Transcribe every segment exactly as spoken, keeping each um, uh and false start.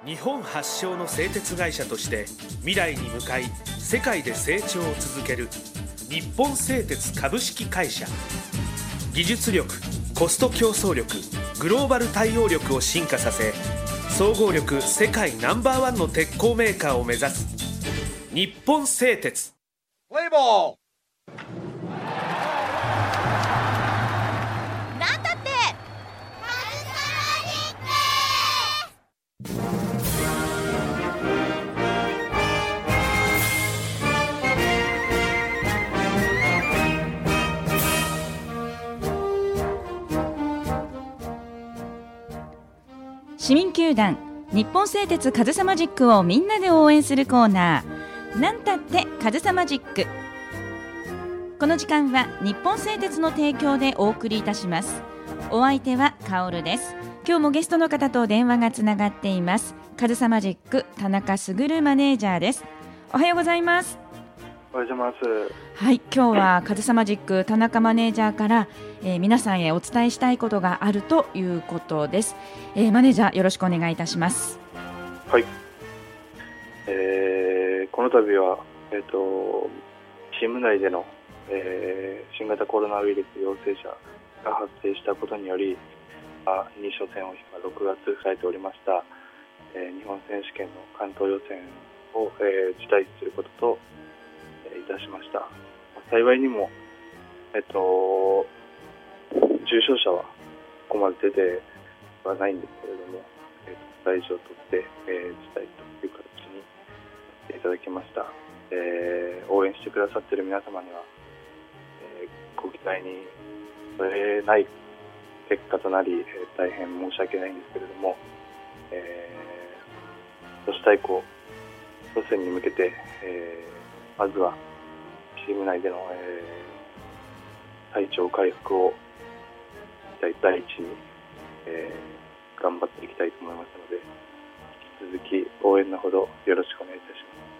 日本発祥の製鉄会社として未来に向かい世界で成長を続ける日本製鉄株式会社。技術力、コスト競争力、グローバル対応力を進化させ、総合力世界ナンバーワンの鉄鋼メーカーを目指す日本製鉄。 プレイボール。 なんだって市民球団日本製鉄カズサマジックをみんなで応援するコーナー、なんたってカズサマジック。この時間は日本製鉄の提供でお送りいたします。お相手はカオルです。今日もゲストの方と電話がつながっています。カズサマジック田中卓マネージャーです。おはようございます。 おはようございます。 はい、今日はカズサマジック田中マネージャーから、えー、皆さんへお伝えしたいことがあるということです。えー、マネージャーよろしくお願いいたします。 はい、えー、この度は、えー、とチーム内での、えー、新型コロナウイルス陽性者が発生したことによりに初戦をろくがつ控えておりました、えー、日本選手権の関東予選を、えー、辞退することと、えー、いたしました。幸いにも、えっと、重症者はここまで出てはないんですけれども、えー、大事を取って、えー、辞退という形にしていただきました。えー、応援してくださっている皆様には、えー、ご期待に添えない結果となり、えー、大変申し訳ないんですけれども、えー、都市対抗予選に向けて、えー、まずはチーム内での、えー、体調回復を第一に、えー、頑張っていきたいと思いますので、引き続き応援のほどよろしくお願いいたし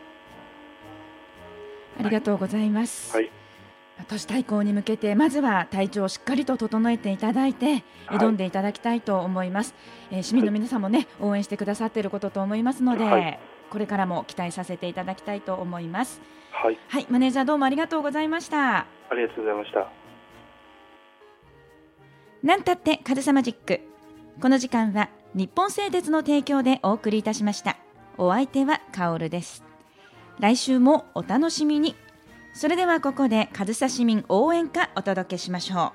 ます。ありがとうございます。はい、都市対抗に向けてまずは体調をしっかりと整えていただいて挑んでいただきたいと思います。はい、えー、市民の皆さんもね、応援してくださっていることと思いますので、はい、これからも期待させていただきたいと思います。はい、はい、マネージャーどうもありがとうございました。 ありがとうございました。 なんたってカズサマジック。この時間は日本製鉄の提供でお送りいたしました。お相手はカオルです。来週もお楽しみに。それではここで上総市民応援歌お届けしましょう。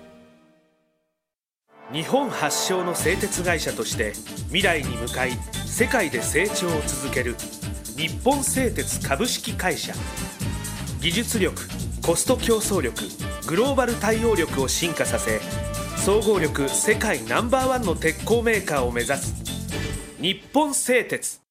日本発祥の製鉄会社として未来に向かい世界で成長を続ける日本製鉄株式会社。技術力、コスト競争力、グローバル対応力を進化させ、総合力世界ナンバーワンの鉄鋼メーカーを目指す日本製鉄。